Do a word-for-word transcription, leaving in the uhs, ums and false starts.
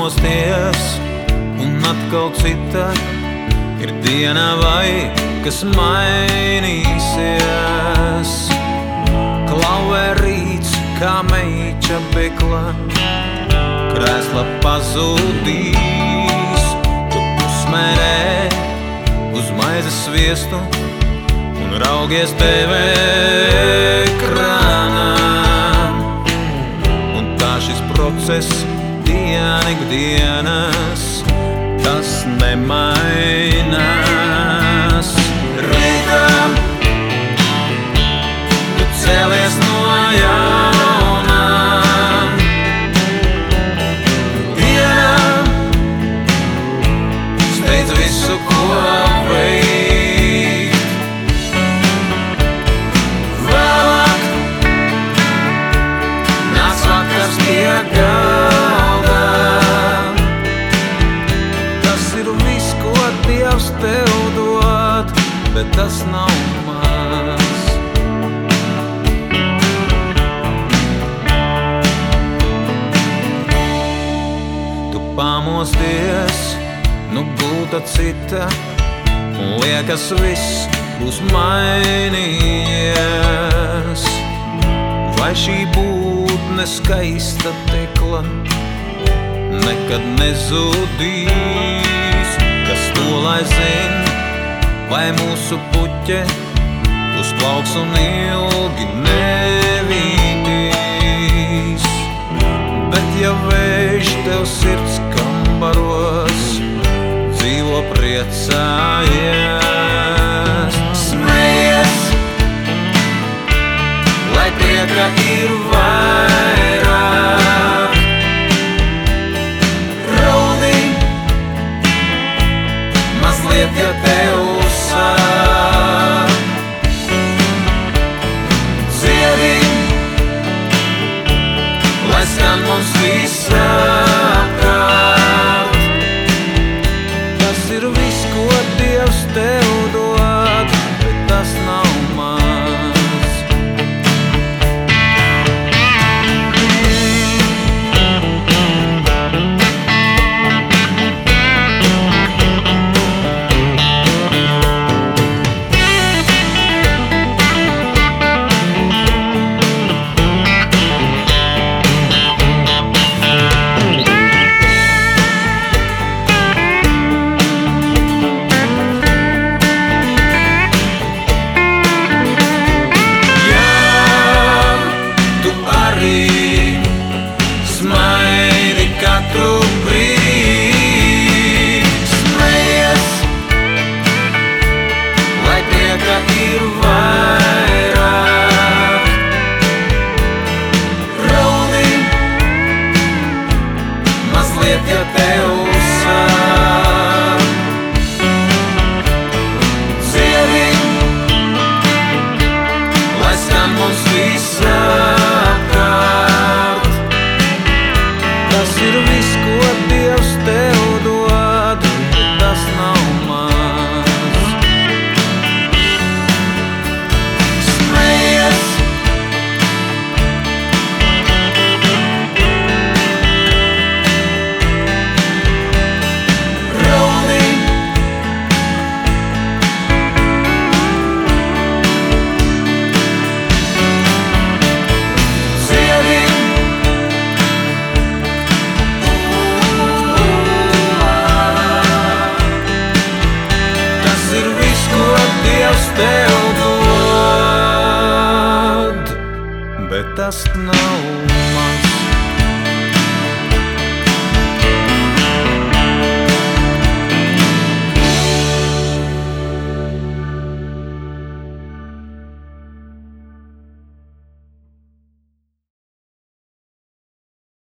pamosties un atkal cita ir diena vai, kas mainīsies. Klauvē rīts kā meiča bekla, krēsla pazudīs. Tu pusmērē uz maizes sviestu un raugies teve ekrānā. Un tā šis process dienik dienas, tas nemainās. Rītām tu cēlies no jauna, dienām steidz visu, ko veikt. Vēlāk nāc vakars pie galda, tas ir viss, ko Dievs tev dod, bet tas nav maz. Tu pamosties, nu gulta cita, un liekas viss būs mainījies. Vai šī būtne skaista tekla nekad nezudīs? Kas to lai zin, vai mūsu puķe uzplauks un ilgi nevītīs. Bet ja vējš tev sirds kambaros, dzīvo priecājies. Smejies, lai prieka ir vairāk. Raudi, mazliet, ja tev sāp. Dziedi, lai skan mums visapkārt. Tas ir viss, ko Dievs tev dod, bet tas nav maz. Smaidi katru brīdi, smejies, lai prieka ir vairāk. Raudi, mazliet, ja tev sāp. Dziedi, lai skan mums visapkārt. Tas ir viss, ko Dievs tev dod, bet tas nav maz. Smejies, raudi, dziedi, Dievs tev dod, bet tas nav